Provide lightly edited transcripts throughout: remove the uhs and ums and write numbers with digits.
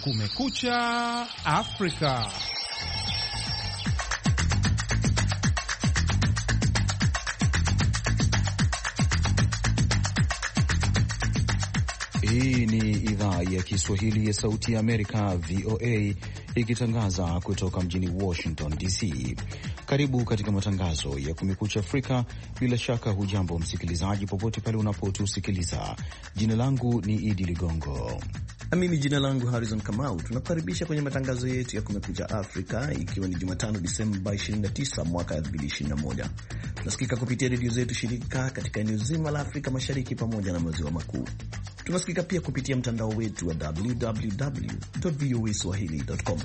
Kumekucha Afrika. Hii ni idhaa ya Kiswahili ya Sauti ya Amerika, VOA, ikitangaza kutoka mjini Washington DC. Karibu katika matangazo ya Kumekucha Afrika. Bila shaka hujambo msikilizaji, popote pale unapotusikiliza. Jina langu ni Idi Ligongo na mimi jina langu Harrison Kamau. Tunakukaribisha kwenye matangazo yetu ya Kumekucha Afrika, ikiwa ni Jumatano Disemba 29 mwaka 2021. Tunasikika kupitia redio zetu shirika katika eneo zima la Afrika Mashariki pamoja na maziwa makuu. Tunasikika pia kupitia mtandao wetu wa www.voaswahili.com.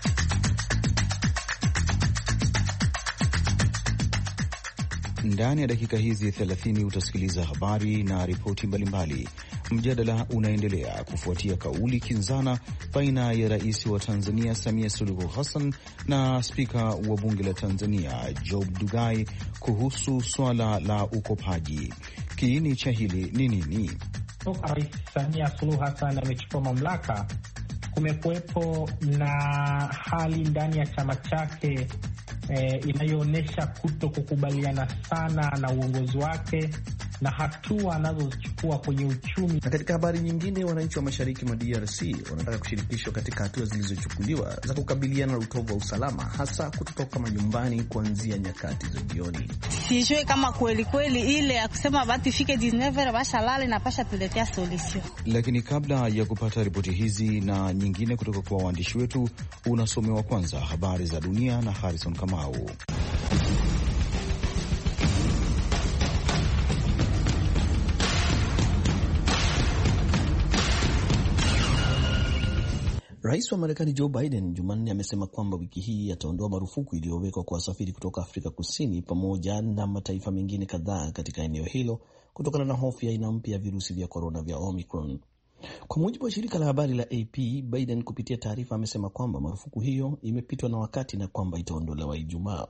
Ndani ya dakika hizi 30 utasikiliza habari na ripoti mbalimbali. Mjadala unaendelea kufuatia kauli kinzana baina ya rais wa Tanzania Samia Suluhu Hassan na spika wa bunge la Tanzania Job Ndugai kuhusu swala la ukopaji. Kiini cha hili ni nini? Toka Rais Samia Suluhu Hassan amechukua mamlaka, kumekuwepo na hali ndani ya chama chake inayoonyesha kuto kukubaliana sana na uongozi wake na hatua anazozichukua kwenye uchumi. Na katika habari nyingine, wananchi wa mashariki mwa DRC wanataka kushirikishwa katika hatua zilizochukuliwa za kukabiliana na utovu wa usalama, hasa kutotoka manyumbani kuanzia nyakati za jioni. Sijui kama kweli ile ya kusema bati ifike 19 basha lale na pasha tuletea solution. Lakini kabla ya kupata ripoti hizi na nyingine kutoka kwa waandishi wetu, unasomewa kwanza habari za dunia na Harrison Kamau. Rais wa Marekani Joe Biden Jumanne amesema kwamba wiki hii ataondoa marufuku iliyowekwa kwa wasafiri kutoka Afrika Kusini pamoja na mataifa mengine kadhaa katika eneo hilo kutokana na hofu ya aina mpya ya virusi vya korona vya Omicron. Kwa mujibu wa shirika la habari la AP, Biden kupitia taarifa amesema kwamba marufuku hiyo imepitwa na wakati na kwamba itaondolewa Ijumaa.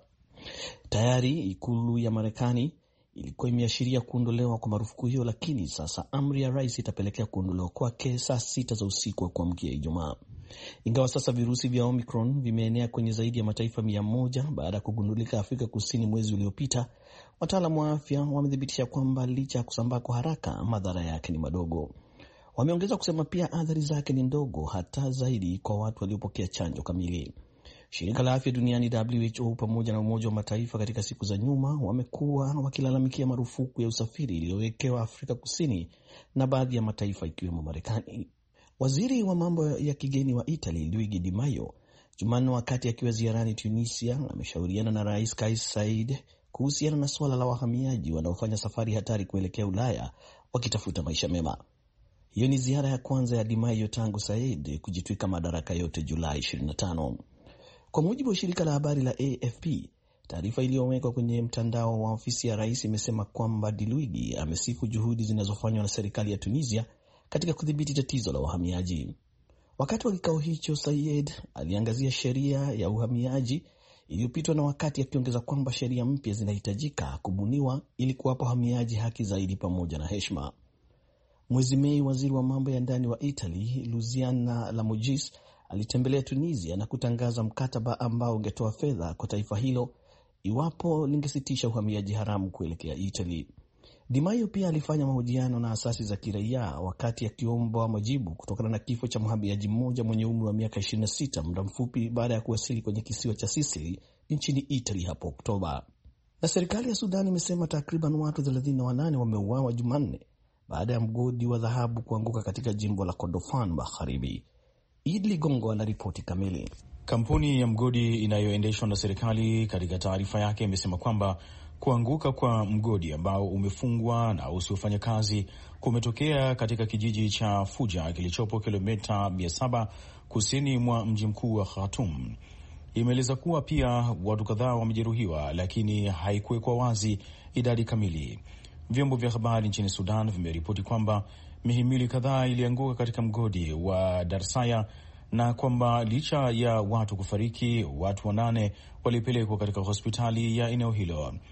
Tayari ikulu ya Marekani ilikuwa imeashiria kuondolewa kwa marufuku hiyo, lakini sasa amri ya rais itapelekea kuondolewa kwake saa 6 za usiku wa kuamkia Ijumaa. Ingawa sasa virusi vya Omicron vimeenea kwenye zaidi ya mataifa 100 baada ya kugundulika Afrika Kusini mwezi uliopita, wataalamu wa afya wamethibitisha kwamba licha ya kusambaa kwa haraka, madhara yake ni madogo. Wameongeza kusema pia athari zake ni ndogo hata zaidi kwa watu waliopokea chanjo kamili. Shirika la Afya Duniani WHO pamoja na Umoja wa Mataifa katika siku za nyuma wamekuwa wakilalamikia marufuku ya usafiri iliyowekewa Afrika Kusini na baadhi ya mataifa ikiwemo Marekani. Waziri wa mambo ya kigeni wa Italy Luigi Di Maio Jumanne, wakati akiwa ziarani Tunisia, ameshauriana na Rais Kais Saied kuhusiana na suala la wahamiaji wanaofanya safari hatari kuelekea Ulaya wakitafuta maisha mema. Hiyo ni ziara ya kwanza ya Di Maio tangu Saied kujitwika madaraka yote Julai 25. Kwa mujibu wa shirika la habari la AFP, taarifa iliyowekwa kwenye mtandao wa ofisi ya rais imesema kwamba Di Luigi amesifu juhudi zinazofanywa na serikali ya Tunisia katika kudhibiti tatizo la uhamiaji. Wakati wa kikao hicho, Saied aliangazia sheria ya uhamiaji iliyopitwa na wakati, akiongeza kwamba sheria mpya zinahitajika kubuniwa ili kuwapa wahamiaji haki zaidi pamoja na heshima. Mwezi Mei, waziri wa mambo ya ndani wa Italy Luciana Lamorgese alitembelea Tunisia na kutangaza mkataba ambao ungetoa fedha kwa taifa hilo iwapo lingesitisha uhamiaji haramu kuelekea Italy. Di Maio pia alifanya mahojiano na asasi za kiraia wakati akiomba majibu kutokana na kifo cha mhamiaji mmoja mwenye umri wa miaka 26 muda mfupi baada ya kuwasili kwenye kisiwa cha Sicily nchini Italy hapo Oktoba. Na serikali ya Sudan imesema takriban watu 38 wameuawa Jumanne baada ya mgodi wa dhahabu kuanguka katika jimbo la Kordofan Magharibi. Idli Gongo ana ripoti kamili. Kampuni ya mgodi inayoendeshwa na serikali katika taarifa yake imesema kwamba kuanguka kwa mgodi ambao umefungwa na usiofanya kazi kumetokea katika kijiji cha Fuja kilichopo kilomita 700 kusini mwa mji mkuu wa Khartoum. Imeeleza kuwa pia watu kadhaa wamejeruhiwa, lakini haikuwekwa wazi idadi kamili. Vyombo vya habari nchini Sudan vimeripoti kwamba mihimili kadhaa ilianguka katika mgodi wa Darsaya na kwamba licha ya watu kufariki, watu 8 walipelekwa katika hospitali ya eneo hilo.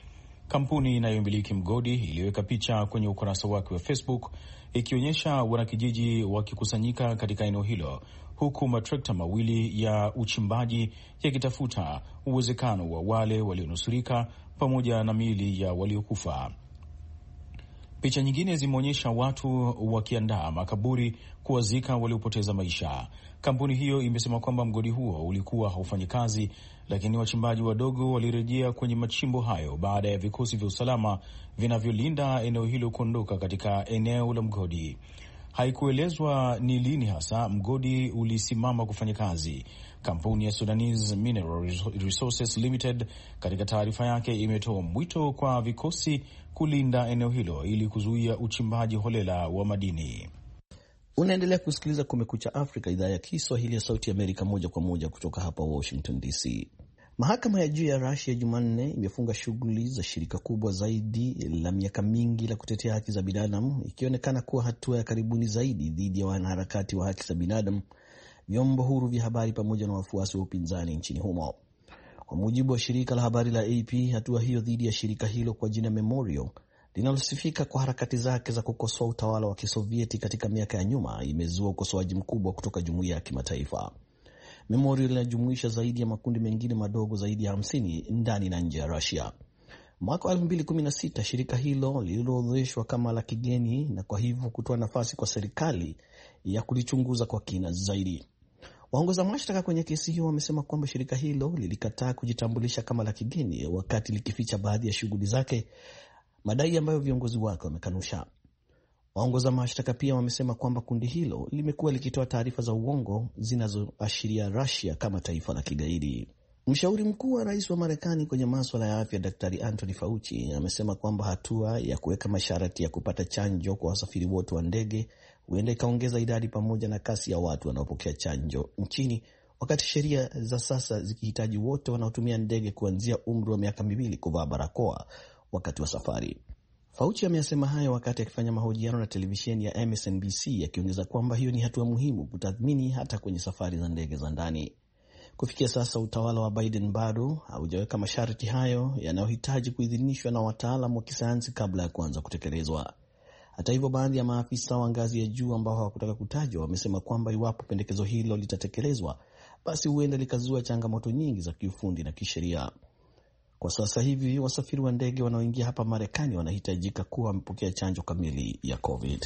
Kampuni inayomiliki mgodi iliweka picha kwenye ukurasa wake wa Facebook ikionyesha wanakijiji wakikusanyika katika eneo hilo, huku matrekta mawili ya uchimbaji yakitafuta uwezekano wa wale walionusurika pamoja na miili ya waliokufa. Picha nyingine zimeonyesha watu wakiandaa makaburi kuwazika waliopoteza maisha. Kampuni hiyo imesema kwamba mgodi huo ulikuwa haufanyi kazi, lakini wachimbaji wadogo walirejea kwenye machimbo hayo baada ya vikosi vya usalama vinavyolinda eneo hilo kuondoka katika eneo la mgodi. Haikuelezwa ni lini hasa mgodi ulisimama kufanya kazi. Kampuni ya Sudanese Mineral Resources Limited katika taarifa yake imetoa mwito kwa vikosi kulinda eneo hilo ili kuzuia uchimbaji holela wa madini. Unaendelea kusikiliza Kumekucha Afrika, idhaa ya Kiswahili ya Sauti Amerika, moja kwa moja kutoka hapa Washington DC. Mahakama ya juu ya Russia Jumanne imefunga shughuli za shirika kubwa zaidi la miaka mingi la kutetea haki za binadamu, ikionekana kuwa hatua ya karibuni zaidi dhidi ya wanaharakati wa haki za binadamu, vyombo huru vya habari pamoja na wafuasi wa upinzani nchini humo. Kwa mujibu wa shirika la habari la AP, hatua hiyo dhidi ya shirika hilo kwa jina Memorial linalosifika kwa harakati zake za kukosoa utawala wa Kisovieti katika miaka ya nyuma imezua ukosoaji mkubwa kutoka jumuiya ya kimataifa. Memorial linajumuisha zaidi ya makundi mengine madogo zaidi ya 50 ndani na nje ya Russia. Mwaka 2016 shirika hilo lililoorodheshwa kama la kigeni na kwa hivyo kutoa nafasi kwa serikali ya kulichunguza kwa kina zaidi. Waongoza mashtaka kwenye kesi hiyo wamesema kwamba shirika hilo lilikataa kujitambulisha kama la kigeni wakati likificha baadhi ya shughuli zake, madai ambayo viongozi wake wamekanusha. Waongoza mashtaka pia wamesema kwamba kundi hilo limekuwa likitoa taarifa za uongo zinazoashiria Russia kama taifa la kigaidi. Mshauri mkuu wa rais wa Marekani kwenye masuala ya afya, Daktari Anthony Fauci, amesema kwamba hatua ya kuweka masharti ya kupata chanjo kwa wasafiri wote wa ndege huenda ikaongeza idadi pamoja na kasi ya watu wanaopokea chanjo nchini, wakati sheria za sasa zikihitaji wote wanaotumia ndege kuanzia umri wa miaka 2 kuvaa barakoa wakati wa safari. Fauci ameyasema hayo wakati akifanya mahojiano na televisheni ya MSNBC, akiongeza kwamba hiyo ni hatua muhimu kutathmini hata kwenye safari za ndege za ndani. Kufikia sasa utawala wa Biden bado haujaweka masharti hayo yanayohitaji kuidhinishwa na wataalamu wa kisayansi kabla ya kuanza kutekelezwa. Hata hivyo, baadhi ya maafisa wa ngazi ya juu ambao hawakutaka kutajwa wamesema kwamba iwapo pendekezo hilo litatekelezwa, basi huenda likazua changamoto nyingi za kiufundi na kisheria. Kwa sasa hivi wasafiri wa ndege wanaoingia hapa Marekani wanahitajika kuwa wamepokea chanjo kamili ya COVID.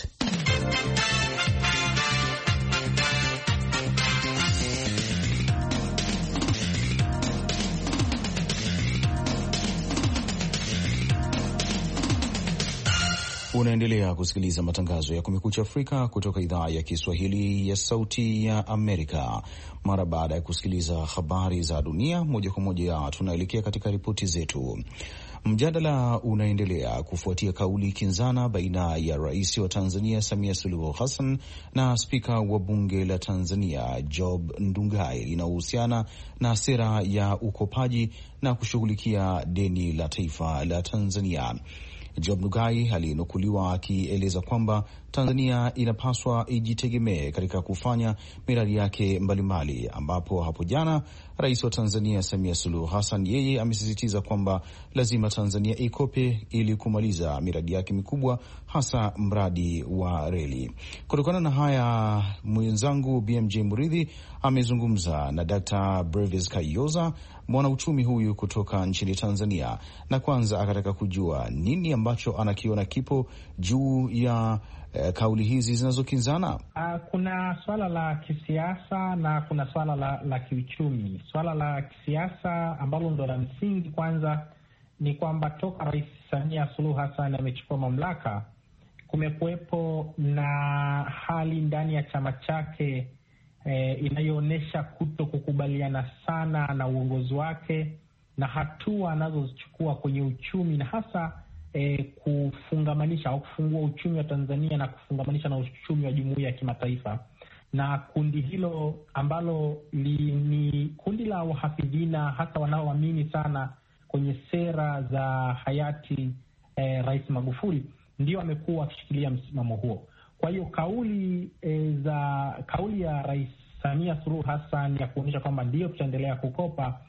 Unaendelea kusikiliza matangazo ya Kumekucha Afrika kutoka idhaa ya Kiswahili ya Sauti ya Amerika. Mara baada ya kusikiliza habari za dunia moja kwa moja, tunaelekea katika ripoti zetu. Mjadala unaendelea kufuatia kauli kinzana baina ya rais wa Tanzania Samia Suluhu Hassan na spika wa bunge la Tanzania Job Ndugai inayohusiana na sera ya ukopaji na kushughulikia deni la taifa la Tanzania. Job Ndugai alinukuliwa akieleza kwamba Tanzania inapaswa ijitegemee katika kufanya miradi yake mbalimbali, ambapo hapo jana rais wa Tanzania Samia Suluhu Hassan yeye amesisitiza kwamba lazima Tanzania ikope ili kumaliza miradi yake mikubwa, hasa mradi wa reli. Kutokana na haya, mwenzangu BMJ Muridhi amezungumza na Dr. Brevis Kayoza, mwanauchumi huyu kutoka nchini Tanzania, na kwanza akataka kujua nini ambacho anakiona kipo juu ya kauli hizi zinazokinzana. Kuna swala la kisiasa na kuna swala la kiuchumi. Swala la kisiasa ambalo ndo la msingi kwanza ni kwamba toka Rais Samia Suluhu Hassan amechukua mamlaka, kumekuwepo na hali ndani ya chama chake inayoonyesha kuto kukubaliana sana na uongozi wake na hatua anazozichukua kwenye uchumi, na hasa kufungamanisha au kufungua uchumi wa Tanzania na kufungamanisha na uchumi wa jumuiya ya kimataifa. Na kundi hilo ambalo ni kundi la wahafidhina, hasa wanaoamini sana kwenye sera za hayati Rais Magufuli, ndio amekuwa wakishikilia msimamo huo. Kwa hiyo kauli ya Rais Samia Suluhu Hassan ya kuonyesha kwamba ndio tutaendelea kukopa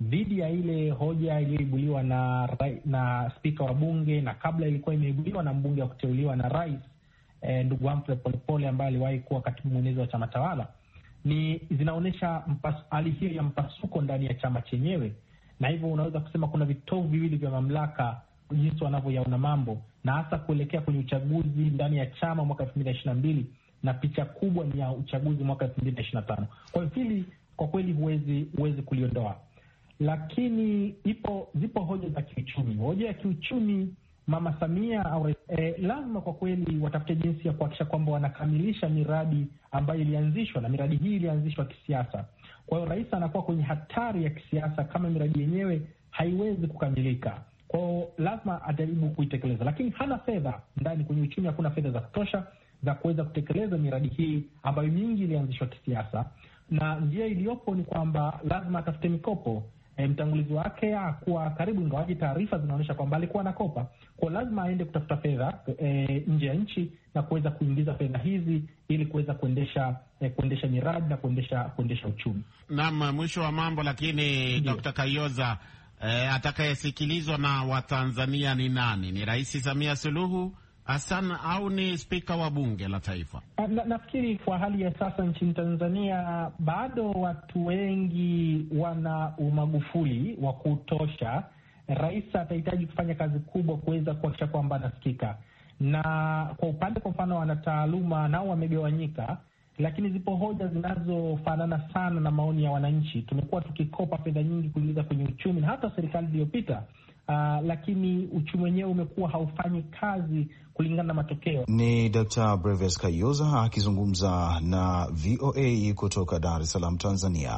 dhidi ya ile hoja iliyoibuliwa na spika wa bunge, na kabla ilikuwa imeibuliwa na mbunge wa kuteuliwa na rais, ndugu Humphrey Polepole ambaye aliwahi kuwa katibu mwenezi wa chama tawala, ni zinaonyesha hali hiyo ya mpasuko ndani ya chama chenyewe, na hivyo unaweza kusema kuna vitovu viwili vya mamlaka jinsi wanavyoyaona mambo, na hasa kuelekea kwenye uchaguzi ndani ya chama mwaka 2022 na picha kubwa ni ya uchaguzi mwaka 2025. Kwa hili kwa kweli huwezi kuliondoa, lakini zipo hoja za kiuchumi. Hoja ya kiuchumi, Mama Samia au lazima kwa kweli watafute jinsi ya kuhakikisha kwamba wanakamilisha miradi ambayo ilianzishwa, na miradi hii ilianzishwa kisiasa. Kwa hiyo rais anakuwa kwenye hatari ya kisiasa kama miradi yenyewe haiwezi kukamilika. Kwa hiyo lazima ajaribu kuitekeleza, lakini hana fedha ndani. Kwenye uchumi hakuna fedha za kutosha za kuweza kutekeleza miradi hii ambayo mingi ilianzishwa kisiasa, na njia iliyopo ni kwamba lazima atafute mikopo. Mtangulizi wake hakuwa karibu, ingawaji taarifa zinaonyesha kwamba alikuwa anakopa. Kwa lazima aende kutafuta fedha nje ya nchi na kuweza kuingiza fedha hizi ili kuweza kuendesha miradi na kuendesha uchumi. Naam, mwisho wa mambo. Lakini Dr. Kayoza, atakayesikilizwa na Watanzania ni nani? Ni Rais Samia Suluhu Hassan au ni spika wa bunge la taifa? Nafikiri kwa hali ya sasa nchini Tanzania bado watu wengi wana umagufuli wa kutosha. Rais atahitaji kufanya kazi kubwa kuweza kuhakikisha kwamba anasikika, na kwa upande kwa mfano wanataaluma nao wamegawanyika, lakini zipo hoja zinazofanana sana na maoni ya wananchi. Tumekuwa tukikopa fedha nyingi kuingiza kwenye uchumi na hata serikali iliyopita, lakini uchumi wenyewe umekuwa haufanyi kazi kulingana na matokeo. Ni Dr. Brevis Kayoza akizungumza na VOA kutoka Dar es Salaam, Tanzania.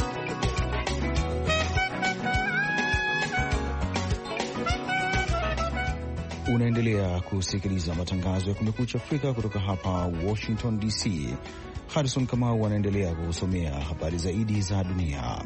Unaendelea kusikiliza matangazo ya Kumekucha Afrika kutoka hapa Washington DC. Harrison Kamau anaendelea kusomea habari zaidi za dunia.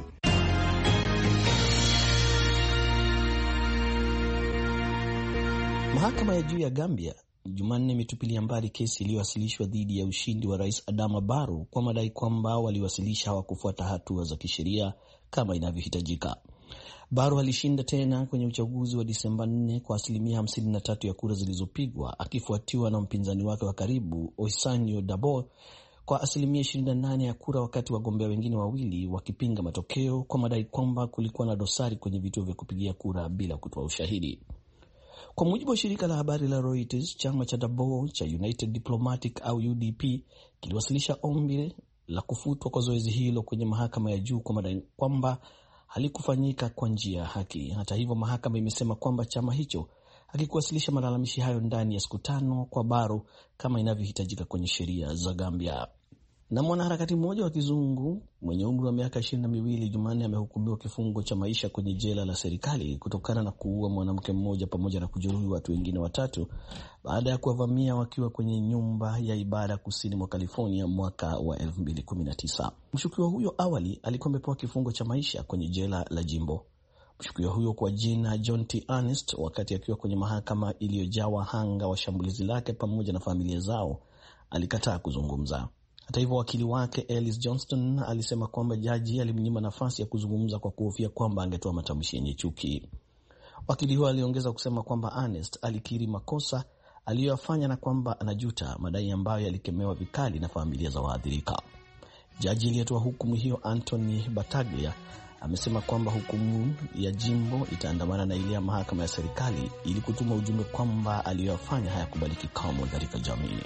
Mahakama ya juu ya Gambia Jumanne imetupilia mbali kesi iliyowasilishwa dhidi ya ushindi wa Rais Adama Barrow kwa madai kwamba waliwasilisha hawakufuata hatua za kisheria kama inavyohitajika. Barrow alishinda tena kwenye uchaguzi wa Disemba 4 kwa asilimia 53 ya kura zilizopigwa, akifuatiwa na mpinzani wake wa karibu Oisanyo Dabo kwa asilimia 28 ya kura, wakati wagombea wengine wawili wakipinga matokeo kwa madai kwamba kulikuwa na dosari kwenye vituo vya kupigia kura bila kutoa ushahidi. Kwa mujibu wa shirika la habari la Reuters, chama cha Dabo cha United Diplomatic au UDP kiliwasilisha ombi la kufutwa kwa zoezi hilo kwenye mahakama ya juu kwa madai kwamba halikufanyika kwa njia ya haki. Hata hivyo, mahakama imesema kwamba chama hicho hakikuwasilisha malalamishi hayo ndani ya siku 5 kwa Barrow kama inavyohitajika kwenye sheria za Gambia. Na mwanaharakati mmoja wa kizungu mwenye umri wa miaka 22 Jumanne amehukumiwa kifungo cha maisha kwenye jela la serikali kutokana na kuua mwanamke mmoja pamoja na kujeruhi watu wengine 3 baada ya kuwavamia wakiwa kwenye nyumba ya ibada kusini mwa California mwaka wa 2019. Mshukiwa huyo awali alikuwa amepewa kifungo cha maisha kwenye jela la jimbo. Mshukiwa huyo kwa jina John T. Ernest, wakati akiwa kwenye mahakama iliyojaa wahanga wa shambulizi lake pamoja na familia zao, alikataa kuzungumza. Hata hivyo, wakili wake Ellis Johnston alisema kwamba jaji alimnyima nafasi ya kuzungumza kwa kuhofia kwamba angetoa matamshi yenye chuki. Wakili huyo aliongeza kusema kwamba Ernest alikiri makosa aliyoyafanya na kwamba anajuta, madai ambayo yalikemewa vikali na familia za waathirika. Jaji aliyetoa hukumu hiyo, Anthony Battaglia, amesema kwamba hukumu ya jimbo itaandamana na ile ya mahakama ya serikali ili kutuma ujumbe kwamba aliyoyafanya hayakubaliki kamwe katika jamii.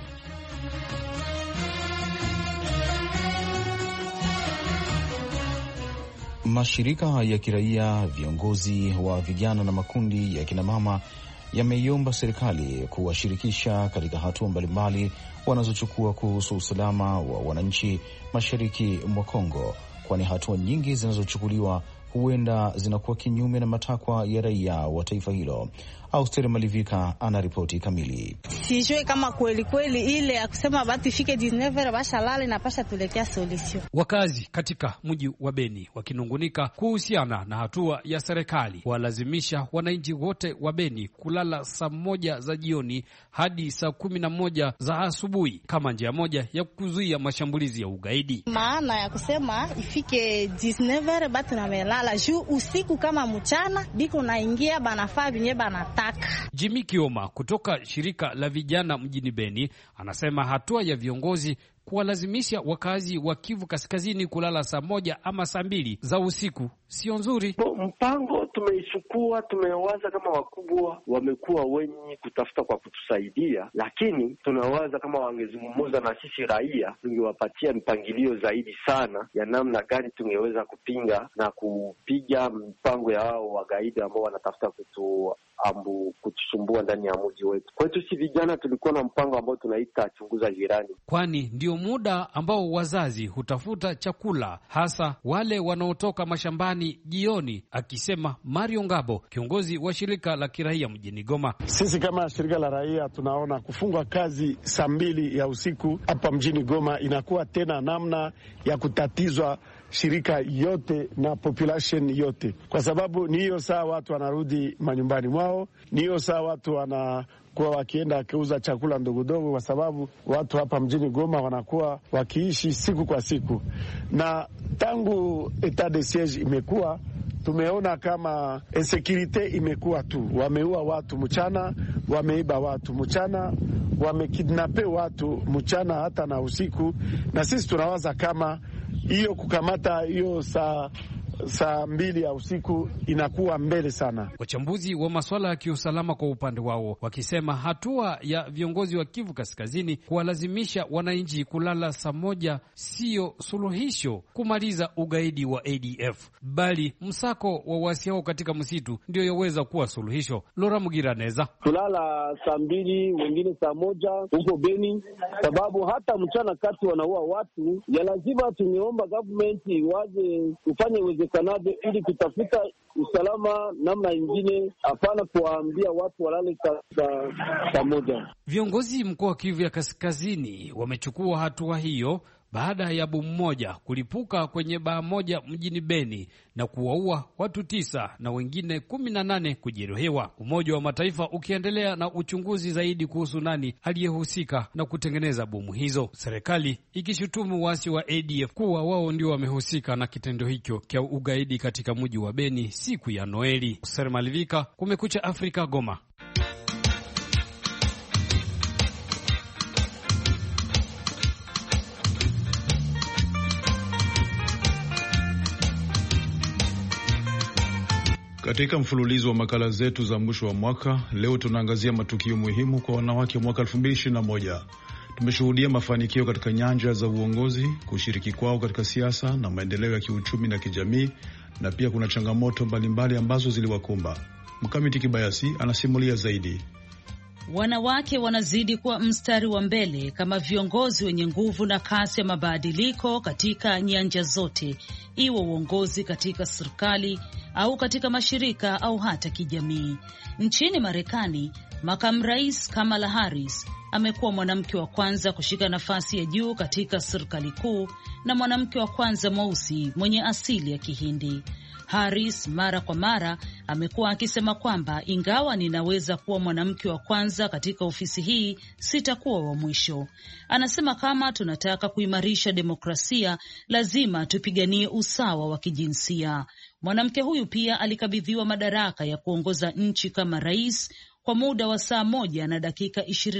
Mashirika ya kiraia, viongozi wa vijana na makundi ya kinamama yameiomba serikali kuwashirikisha katika hatua mbalimbali wanazochukua kuhusu usalama wa wananchi mashariki mwa Kongo, kwani hatua nyingi zinazochukuliwa huenda zinakuwa kinyume na matakwa ya raia wa taifa hilo. Austeri Malivika ana ripoti kamili. sijue kama kweli kweli ile ya kusema batu ifike 19 basha lale na pasha tuletea solution. Wakazi katika mji wa Beni wakinungunika kuhusiana na hatua ya serikali kuwalazimisha wananchi wote wa Beni kulala saa 1 za jioni hadi saa 11 za asubuhi kama njia moja ya kuzuia mashambulizi ya ugaidi. Maana ya kusema ifike 19 batu na melala juu usiku kama mchana biko naingia banafaa binye banataka. Jimmy Kioma kutoka shirika la vijana mjini Beni anasema hatua ya viongozi kuwalazimisha wakazi wa Kivu Kaskazini kulala saa 1 ama saa 2 za usiku sio nzuri. Mpango tumeichukua, tumewaza kama wakubwa wamekuwa wenye kutafuta kwa kutusaidia, lakini tunawaza kama wangezungumza na sisi raia, tungewapatia mpangilio zaidi sana ya namna gani tungeweza kupinga na kupiga mpango ya hao wagaidi ambao wanatafuta kutusumbua ndani ya mji wetu. Kwetu si vijana tulikuwa na mpango ambao tunaita chunguza jirani, kwani ndio muda ambao wazazi hutafuta chakula, hasa wale wanaotoka mashambani jioni, akisema Mario Ngabo, kiongozi wa shirika la kiraia mjini Goma. Sisi kama shirika la raia tunaona kufungwa kazi saa 2 ya usiku hapa mjini Goma inakuwa tena namna ya kutatizwa shirika yote na population yote, kwa sababu ni hiyo saa watu wanarudi manyumbani mwao, ni hiyo saa watu wanakuwa wakienda kuuza chakula ndogo, kwa sababu watu hapa mjini Goma wanakuwa wakiishi siku kwa siku. Na tangu etat de siege imekuwa, tumeona kama insecurity imekuwa tu, wameua watu mchana, wameiba watu mchana, wamekidnape watu mchana hata na usiku. Na sisi tunawaza kama hiyo kukamata hiyo saa 2 ya usiku inakuwa mbele sana. Wachambuzi wa masuala ya kiusalama kwa upande wao wakisema hatua ya viongozi wa Kivu Kaskazini kuwalazimisha wananchi kulala saa 1 sio suluhisho kumaliza ugaidi wa ADF, bali msako wa waasi hao katika msitu ndio yaweza kuwa suluhisho. Lora Mugiraneza: tulala saa 2, wengine saa 1 huko Beni, sababu hata mchana kati wanaua watu. Ya lazima tumeomba government waje kufanya uwezekanavyo ili kutafuta usalama namna nyingine, hapana kuwaambia watu walale saa 1. Viongozi mkoa wa Kivu ya Kaskazini wamechukua hatua hiyo baada ya bomu moja kulipuka kwenye baa moja mjini Beni na kuwaua watu 9 na wengine 18 kujeruhiwa. Umoja wa Mataifa ukiendelea na uchunguzi zaidi kuhusu nani aliyehusika na kutengeneza bomu hizo, serikali ikishutumu waasi wa ADF kuwa wao ndio wamehusika na kitendo hicho cha ugaidi katika mji wa Beni siku ya Noeli. Ser Malivika, Kumekucha Afrika, Goma. Katika mfululizo wa makala zetu za mwisho wa mwaka, leo tunaangazia matukio muhimu kwa wanawake mwaka 2021. Tumeshuhudia mafanikio katika nyanja za uongozi, kushiriki kwao katika siasa na maendeleo ya kiuchumi na kijamii, na pia kuna changamoto mbalimbali ambazo ziliwakumba. Mkamiti Kibayasi anasimulia zaidi. Wanawake wanazidi kuwa mstari wa mbele kama viongozi wenye nguvu na kasi ya mabadiliko katika nyanja zote, iwe uongozi katika serikali au katika mashirika au hata kijamii. Nchini Marekani, makamu rais Kamala Harris amekuwa mwanamke wa kwanza kushika nafasi ya juu katika serikali kuu na mwanamke wa kwanza mweusi mwenye asili ya Kihindi. Harris mara kwa mara amekuwa akisema kwamba ingawa ninaweza kuwa mwanamke wa kwanza katika ofisi hii, sitakuwa wa mwisho. Anasema kama tunataka kuimarisha demokrasia, lazima tupiganie usawa wa kijinsia. Mwanamke huyu pia alikabidhiwa madaraka ya kuongoza nchi kama rais kwa muda wa saa 1 na dakika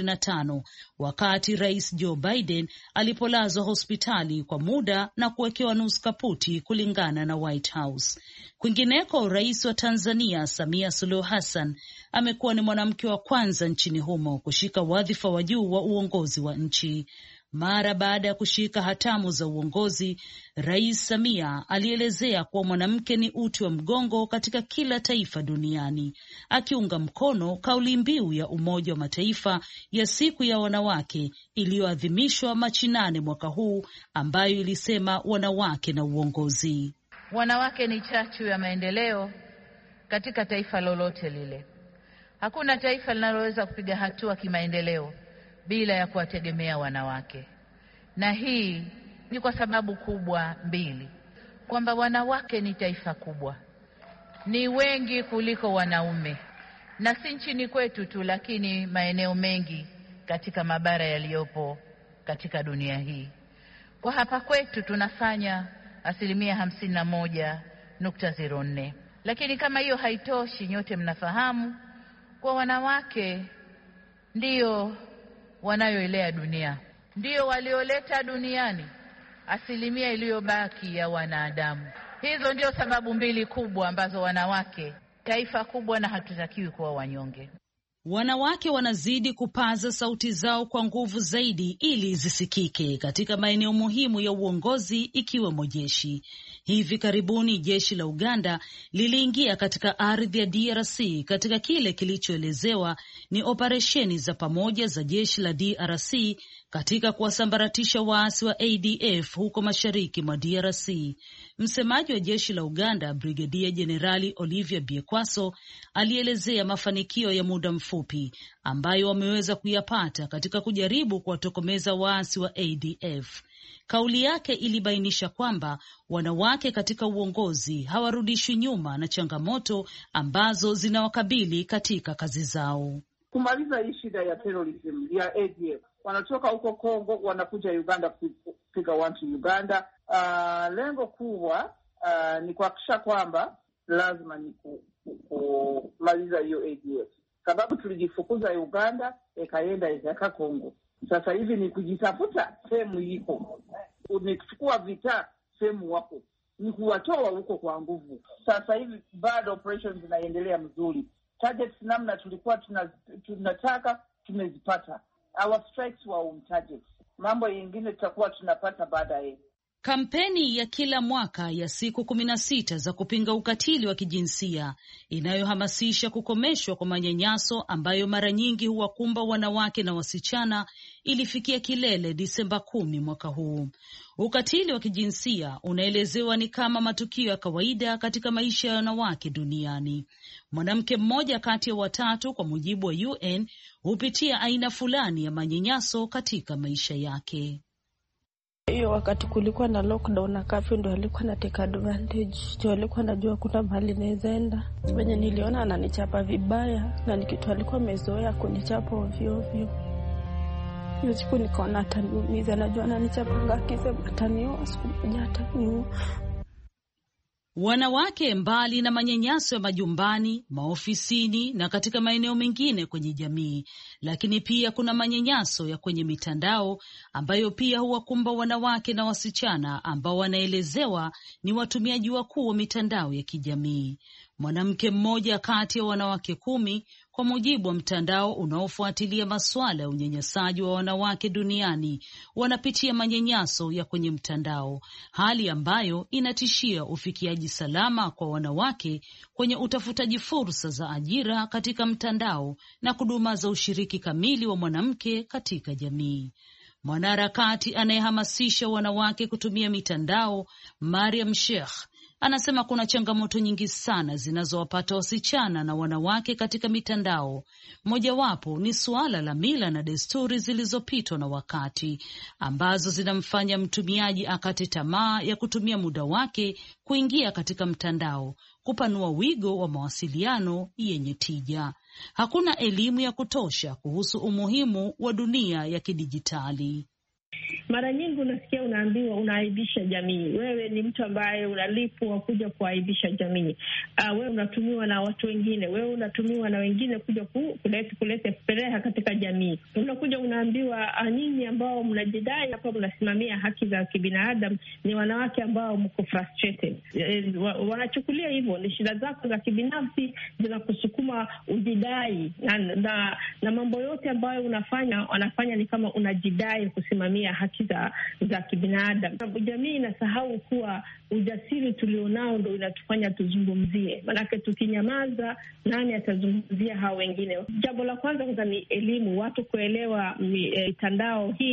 25 wakati Rais Joe Biden alipolazwa hospitali kwa muda na kuwekewa nusu kaputi, kulingana na White House. Kwingineko, Rais wa Tanzania Samia Suluhu Hassan amekuwa ni mwanamke wa kwanza nchini humo kushika wadhifa wa juu wa uongozi wa nchi. Mara baada ya kushika hatamu za uongozi, Rais Samia alielezea kuwa mwanamke ni uti wa mgongo katika kila taifa duniani, akiunga mkono kauli mbiu ya Umoja wa Mataifa ya siku ya wanawake iliyoadhimishwa Machi 8 mwaka huu, ambayo ilisema wanawake na uongozi. Wanawake ni chachu ya maendeleo katika taifa lolote lile. Hakuna taifa linaloweza kupiga hatua kimaendeleo bila ya kuwategemea wanawake. Na hii ni kwa sababu kubwa mbili, kwamba wanawake ni taifa kubwa, ni wengi kuliko wanaume, na si nchini kwetu tu, lakini maeneo mengi katika mabara yaliyopo katika dunia hii. Kwa hapa kwetu tunafanya 51.04. Lakini kama hiyo haitoshi, nyote mnafahamu kwa wanawake ndio wanayoilea dunia, ndio walioleta duniani 1% iliyobaki ya wanadamu. Hizo ndio sababu mbili kubwa ambazo wanawake taifa kubwa, na hatutakiwi kuwa wanyonge. Wanawake wanazidi kupaza sauti zao kwa nguvu zaidi ili zisikike katika maeneo muhimu ya uongozi ikiwemo jeshi. Hivi karibuni jeshi la Uganda liliingia katika ardhi ya DRC katika kile kilichoelezewa ni operesheni za pamoja za jeshi la DRC katika kuwasambaratisha waasi wa ADF huko mashariki mwa DRC. Msemaji wa jeshi la Uganda, Brigedia Jenerali Olivia Biekwaso, alielezea mafanikio ya muda mfupi ambayo wameweza kuyapata katika kujaribu kuwatokomeza waasi wa ADF. Kauli yake ilibainisha kwamba wanawake katika uongozi hawarudishwi nyuma na changamoto ambazo zinawakabili katika kazi zao. Kumaliza hii shida ya terrorism ya ADF, wanatoka huko Kongo wanakuja Uganda kupiga watu Uganda. Lengo kubwa ni kuhakikisha kwamba lazima ni kumaliza hiyo ADF, sababu tulijifukuza Uganda ikaenda ikaka Kongo. Sasa hivi ni kujitafuta sehemu iko, ni kuchukua vita sehemu wako, ni kuwatoa huko kwa nguvu. Sasa hivi bado operations zinaendelea mzuri. Targets namna tulikuwa tunataka tumezipata. Our strikes were on targets. Mambo yengine tutakuwa tunapata baadaye. Kampeni ya kila mwaka ya siku 16 za kupinga ukatili wa kijinsia inayohamasisha kukomeshwa kwa manyanyaso ambayo mara nyingi huwakumba wanawake na wasichana ilifikia kilele Disemba 10 mwaka huu. Ukatili wa kijinsia unaelezewa ni kama matukio ya kawaida katika maisha ya wanawake duniani. Mwanamke mmoja kati ya 3 kwa mujibu wa UN hupitia aina fulani ya manyanyaso katika maisha yake. Hiyo wakati kulikuwa na lockdown na curfew, ndo alikuwa na take advantage. Ndio alikuwa anajua kuna mahali naweza enda. Wenye niliona ananichapa vibaya na nikitu alikuwa amezoea kunichapa ovyo ovyo. Hiyo siku nikaona ataniumiza, najua ananichapa akisema ataniua, siku moja ataniua. Wanawake, mbali na manyanyaso ya majumbani, maofisini na katika maeneo mengine kwenye jamii, lakini pia kuna manyanyaso ya kwenye mitandao ambayo pia huwakumba wanawake na wasichana ambao wanaelezewa ni watumiaji wakuu wa mitandao ya kijamii. Mwanamke mmoja kati ya wanawake 10 kwa mujibu wa mtandao unaofuatilia masuala ya unyanyasaji wa wanawake duniani wanapitia manyanyaso ya kwenye mtandao, hali ambayo inatishia ufikiaji salama kwa wanawake kwenye utafutaji fursa za ajira katika mtandao na huduma za ushiriki kamili wa mwanamke katika jamii. Mwanaharakati anayehamasisha wanawake kutumia mitandao, Mariam Sheikh, anasema kuna changamoto nyingi sana zinazowapata wasichana na wanawake katika mitandao. Mojawapo ni suala la mila na desturi zilizopitwa na wakati, ambazo zinamfanya mtumiaji akate tamaa ya kutumia muda wake kuingia katika mtandao, kupanua wigo wa mawasiliano yenye tija. Hakuna elimu ya kutosha kuhusu umuhimu wa dunia ya kidijitali. Mara nyingi unasikia unaambiwa unaaibisha jamii. Wewe ni mtu ambaye unalipwa kuja kuaibisha jamii. Wewe unatumiwa na watu wengine. Wewe unatumiwa na wengine kuja kuleta furaha katika jamii. Unakuja unaambiwa nyinyi ambao mnajidai hapa mnasimamia haki za kibinadamu ni wanawake ambao mko frustrated. Wanachukulia hivyo ni shida zako za kibinafsi zinakusukuma ujidai na mambo yote ambayo wanafanya ni kama unajidai kusimamia haki za kibinadamu. Jamii inasahau kuwa ujasiri tulionao ndio inatufanya tuzungumzie. Manake tukinyamaza, nani atazungumzia hao wengine? Jambo la kwanza ni elimu, watu kuelewa mitandao hii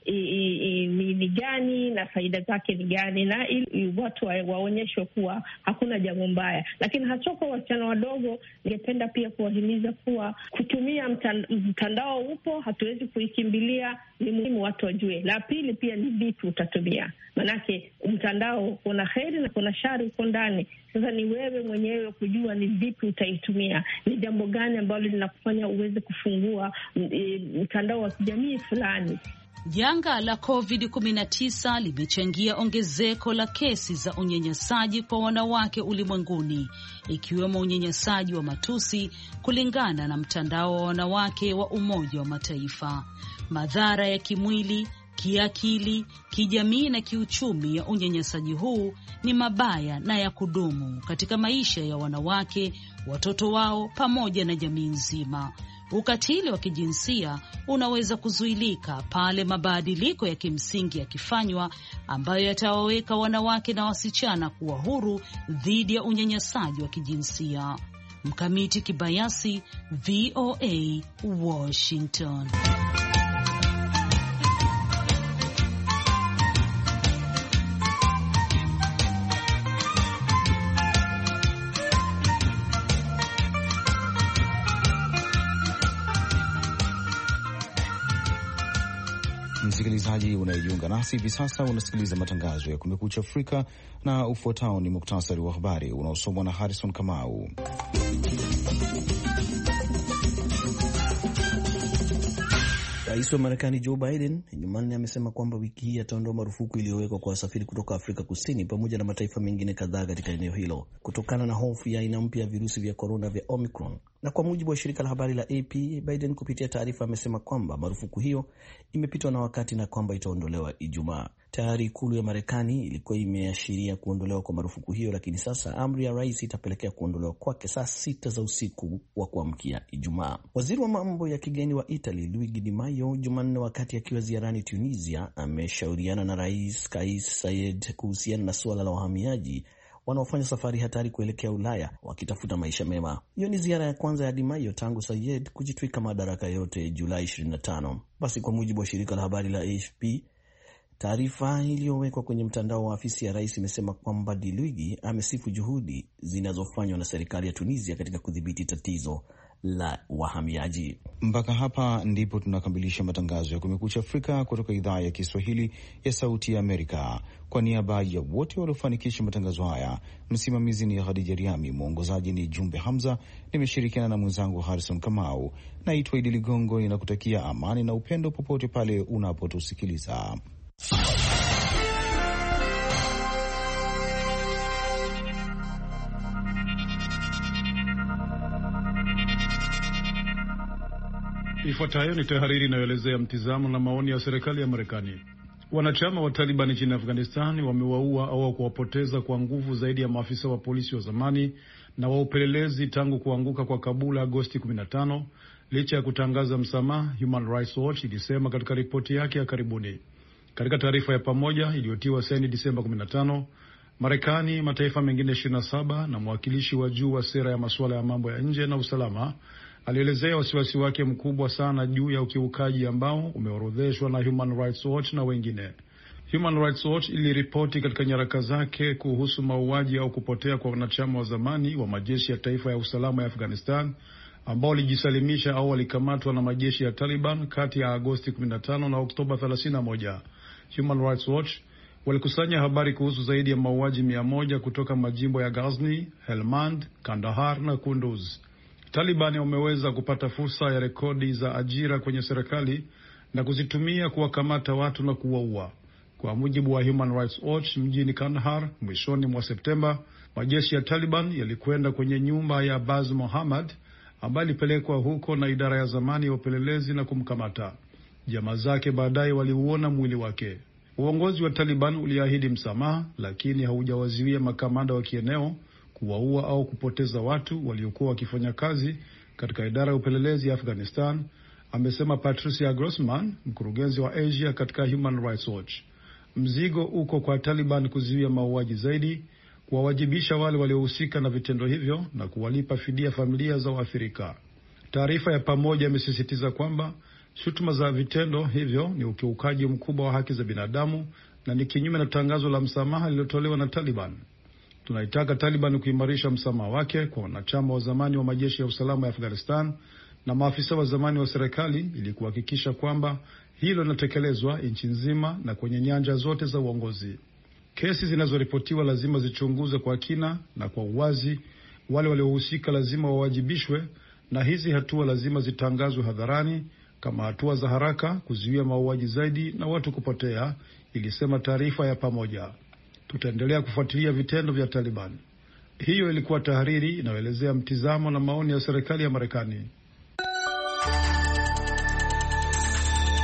ni gani na faida zake ni gani, na ili watu waonyeshwe kuwa hakuna jambo mbaya. Lakini hasa kwa wasichana wadogo, ningependa pia kuwahimiza kuwa kutumia mtandao upo, hatuwezi kuikimbilia, ni muhimu watu wajue. La pili pia ni vipi utatumia, manake mtandao kuna heri na kuna shari uko ndani. Sasa ni wewe mwenyewe kujua ni vipi utaitumia, ni jambo gani ambalo linakufanya uweze kufungua mtandao wa kijamii fulani. Janga la COVID-19 limechangia ongezeko la kesi za unyanyasaji kwa wanawake ulimwenguni, ikiwemo unyanyasaji wa matusi, kulingana na mtandao wa wanawake wa Umoja wa Mataifa. Madhara ya kimwili, kiakili, kijamii na kiuchumi ya unyanyasaji huu ni mabaya na ya kudumu katika maisha ya wanawake, watoto wao pamoja na jamii nzima. Ukatili wa kijinsia unaweza kuzuilika pale mabadiliko ya kimsingi yakifanywa, ambayo yatawaweka wanawake na wasichana kuwa huru dhidi ya unyanyasaji wa kijinsia. Mkamiti Kibayasi, VOA, Washington. Msikilizaji unayejiunga nasi hivi sasa, unasikiliza matangazo ya Kumekucha Afrika, na ufuatao ni muktasari wa habari unaosomwa na Harrison Kamau. Rais wa Marekani Joe Biden Jumanne amesema kwamba wiki hii ataondoa marufuku iliyowekwa kwa wasafiri kutoka Afrika Kusini pamoja na mataifa mengine kadhaa katika eneo hilo kutokana na hofu ya aina mpya ya virusi vya korona vya Omicron. Na kwa mujibu wa shirika la habari la AP, Biden kupitia taarifa amesema kwamba marufuku hiyo imepitwa na wakati na kwamba itaondolewa Ijumaa. Tayari ikulu ya Marekani ilikuwa imeashiria kuondolewa kwa marufuku hiyo, lakini sasa amri ya rais itapelekea kuondolewa kwake saa 6 za usiku wa kuamkia Ijumaa. Waziri wa mambo ya kigeni wa Italy Luigi Di Maio Jumanne, wakati akiwa ziarani Tunisia, ameshauriana na Rais Kais Saied kuhusiana na suala la wahamiaji wanaofanya safari hatari kuelekea Ulaya wakitafuta maisha mema. Hiyo ni ziara ya kwanza ya Di Maio tangu Saied kujitwika madaraka yote Julai 25. Basi kwa mujibu wa shirika la habari la AFP, taarifa iliyowekwa kwenye mtandao wa afisi ya rais imesema kwamba Di Luigi amesifu juhudi zinazofanywa na serikali ya Tunisia katika kudhibiti tatizo la wahamiaji. Mpaka hapa ndipo tunakamilisha matangazo ya Kumekucha Afrika kutoka idhaa ya Kiswahili ya Sauti ya Amerika. Kwa niaba ya wote waliofanikisha matangazo haya, msimamizi ni Khadija Riami, mwongozaji ni Jumbe Hamza, nimeshirikiana na mwenzangu Harrison Kamau. Naitwa Idi Ligongo, ninakutakia amani na upendo popote pale unapotusikiliza. Ifuatayo ni tahariri inayoelezea mtizamo na maoni ya serikali ya Marekani. Wanachama wa Taliban nchini Afghanistan wamewaua au kuwapoteza kwa nguvu zaidi ya maafisa wa polisi wa zamani na wa upelelezi tangu kuanguka kwa Kabul Agosti 15, licha ya kutangaza msamaha, Human Rights Watch ilisema katika ripoti yake ya karibuni. Katika taarifa ya pamoja iliyotiwa saini Disemba 15, Marekani, mataifa mengine 27 na mwakilishi wa juu wa sera ya masuala ya mambo ya nje na usalama alielezea wasiwasi wake mkubwa sana juu ya ukiukaji ambao umeorodheshwa na Human Rights Watch na wengine. Human Rights Watch iliripoti katika nyaraka zake kuhusu mauaji au kupotea kwa wanachama wa zamani wa majeshi ya taifa ya usalama ya Afghanistan ambao walijisalimisha au walikamatwa na majeshi ya Taliban kati ya Agosti 15 na Oktoba 31. Human Rights Watch walikusanya habari kuhusu zaidi ya mauaji 100 kutoka majimbo ya Ghazni, Helmand, Kandahar na Kunduz. Taliban wameweza kupata fursa ya rekodi za ajira kwenye serikali na kuzitumia kuwakamata watu na kuwaua. Kwa mujibu wa Human Rights Watch, mjini Kandahar mwishoni mwa Septemba, majeshi ya Taliban yalikwenda kwenye nyumba ya Baz Mohammad ambaye alipelekwa huko na idara ya zamani ya upelelezi na kumkamata. Jamaa zake baadaye waliuona mwili wake. Uongozi wa Taliban uliahidi msamaha, lakini haujawazuia makamanda wa kieneo kuwaua au kupoteza watu waliokuwa wakifanya kazi katika idara ya upelelezi ya Afghanistan, amesema Patricia Grossman, mkurugenzi wa Asia katika Human Rights Watch. Mzigo uko kwa Taliban kuzuia mauaji zaidi, kuwawajibisha wale waliohusika na vitendo hivyo na kuwalipa fidia familia za waathirika. Taarifa ya pamoja imesisitiza kwamba Shutuma za vitendo hivyo ni ukiukaji mkubwa wa haki za binadamu na ni kinyume na tangazo la msamaha lililotolewa na Taliban. Tunaitaka Taliban kuimarisha msamaha wake kwa wanachama wa zamani wa majeshi ya usalama ya Afghanistan na maafisa wa zamani wa serikali ili kuhakikisha kwamba hilo linatekelezwa nchi nzima na kwenye nyanja zote za uongozi. Kesi zinazoripotiwa lazima zichunguzwe kwa kina na kwa uwazi. Wale waliohusika lazima wawajibishwe, na hizi hatua lazima zitangazwe hadharani kama hatua za haraka kuzuia mauaji zaidi na watu kupotea, ilisema taarifa ya pamoja. Tutaendelea kufuatilia vitendo vya Taliban. Hiyo ilikuwa tahariri inayoelezea mtizamo na maoni ya serikali ya Marekani.